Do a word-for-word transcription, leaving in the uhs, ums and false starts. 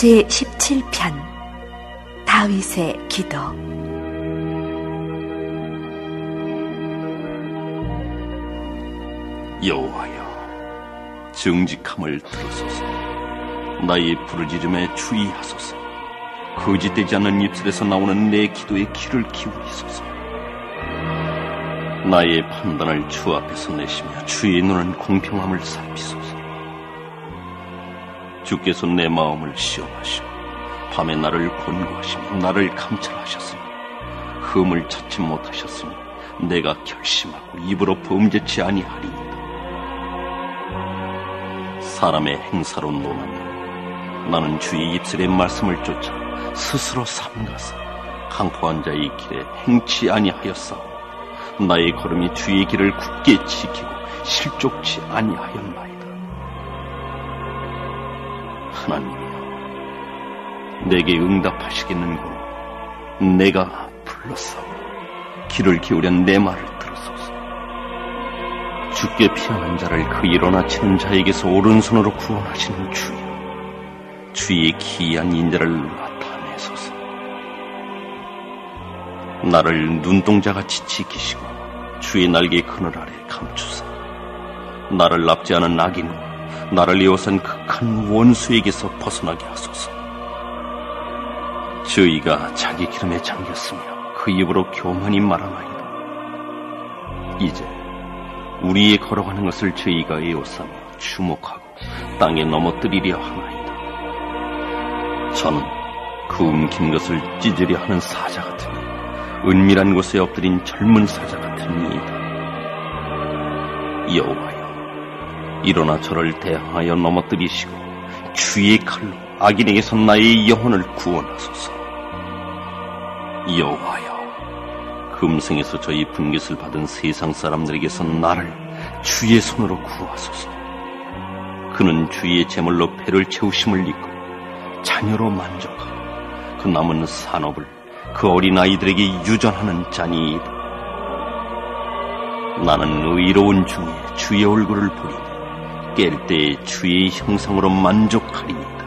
제십칠 편 다윗의 기도. 여호와여, 정직함을 들으소서. 나의 부르짖음에 주의하소서. 거짓되지 않는 입술에서 나오는 내 기도에 귀를 기울이소서. 나의 판단을 주 앞에서 내시며 주의 눈은 공평함을 살피소서. 주께서 내 마음을 시험하시고 밤에 나를 권고하시며 나를 감찰하셨으니 흠을 찾지 못하셨으니 내가 결심하고 입으로 범죄치 아니하리이다. 사람의 행사로 논하면 나는 주의 입술의 말씀을 쫓아 스스로 삼가서 강포한 자의 길에 행치 아니하였사오. 나의 걸음이 주의 길을 굳게 지키고 실족치 아니하였나이다. 하나님이여, 내게 응답하시겠는고 내가 불렀사오. 귀를 기울여 내 말을 들으소서. 주께 피하는 자를 그 일어나 치는 자에게서 오른손으로 구원하시는 주여, 주의 기이한 인자를 나타내소서. 나를 눈동자같이 지키시고 주의 날개 그늘 아래 감추사 나를 납치하는 악인과 나를 에워싼 극한 원수에게서 벗어나게 하소서. 저희가 자기 기름에 잠겼으며 그 입으로 교만히 말하나이다. 이제 우리의 걸어가는 것을 저희가 에워싸며 주목하고 땅에 넘어뜨리려 하나이다. 저는 그 움킨 것을 찢으려 하는 사자 같으니 은밀한 곳에 엎드린 젊은 사자 같으니이다. 여호와여, 일어나 저를 대항하여 넘어뜨리시고 주의 칼로 악인에게서 나의 영혼을 구원하소서. 여호와여, 금생에서 저희 분깃을 받은 세상 사람들에게서 나를 주의 손으로 구하소서. 그는 주의 제물로 배를 채우심을 입고 자녀로 만족하고 그 남은 산업을 그 어린아이들에게 유전하는 자니이다. 나는 의로운 중에 주의 얼굴을 보리니 깰 때에 주의 형상으로 만족하리이다.